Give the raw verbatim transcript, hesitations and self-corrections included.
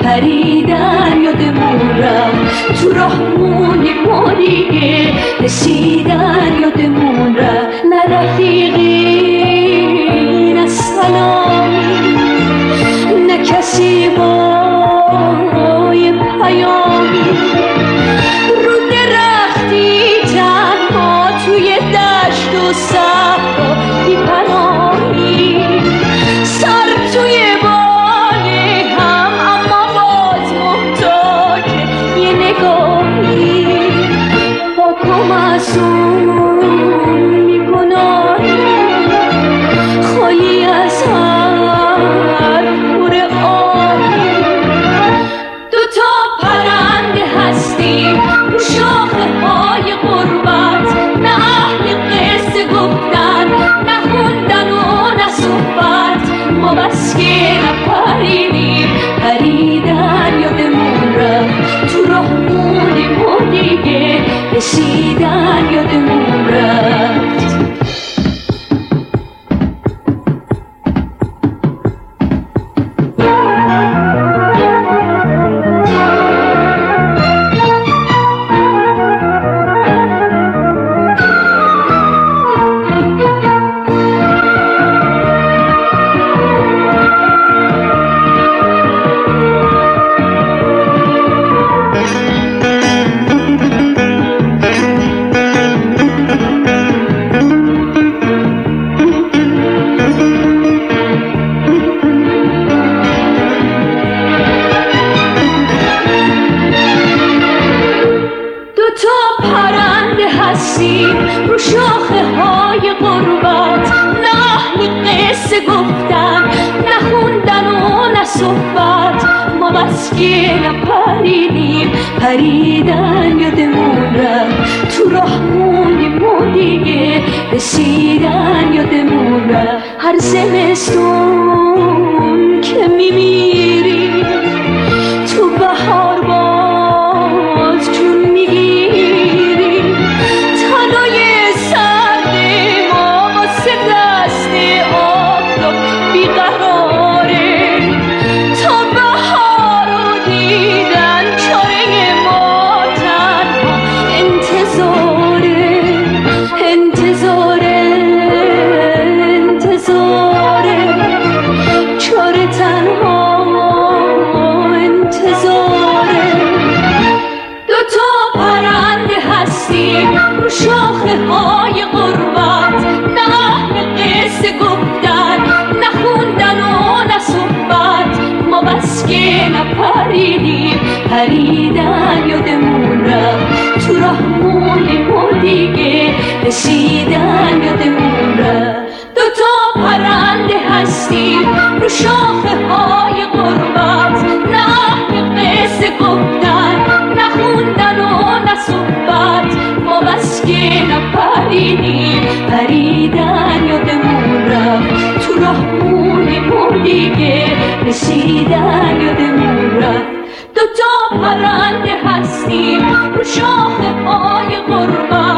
پریدن یادمون رفت، تو راه موندیم ما دیگه رسیدن یادمون رفت. نه رفیقی نه سلامی، نه کسی با یه پیامی، رو درختی تنها توی دشت و صحرا بی پناهی، سر توی بالای هم اما باز محتاج یه نگاهی. پاکم از اون گناهی، خالی از هر پور آبی. دوتا پرنده هستیم رو شاخه های غربت، نه اهل قصه گفتن نه خوندن و نه صحبت. ما بس که نپریدیم پریدن یادمون رفت، تو راه موندیم و دیگه رسیدن یادمون رفت. رو شاخه های غربت، نه اهل قصه گفتن نه خوندن و نه صحبت. ما بس که نپریدیم پریدن یادمون رفت، تو راه موندیم و دیگه رسیدن یادمون رفت. هر زمستون که میمیری تو بهار باز جون میگیری، تنای سرد ما واسه دست آفتاب بیقراره. تا بهار رو دیدن چاره ما تنها انتظاره، انتظاره، انتظاره، چاره تنها انتظاره. دوتا پرنده هستیم رو شاخه های غربت، نه اهل قصه گفتن نه خوندن و نه صحبت. ما بس که نپریدیم پریدن یادمون رفت، تو راه موندیم و دیگه رسیدن یادمون رفت. دوتا پرنده هستیم رو شاخه های غربت، نه اهل قصه گفتن نه خوندن و نه صحبت. ما بس که نپریدیم پریدن یادمون رفت، تو راه موندیم و دیگه رسیدن یادمون رفت. دوتا پرنده هستیم رو شاخه های غربت،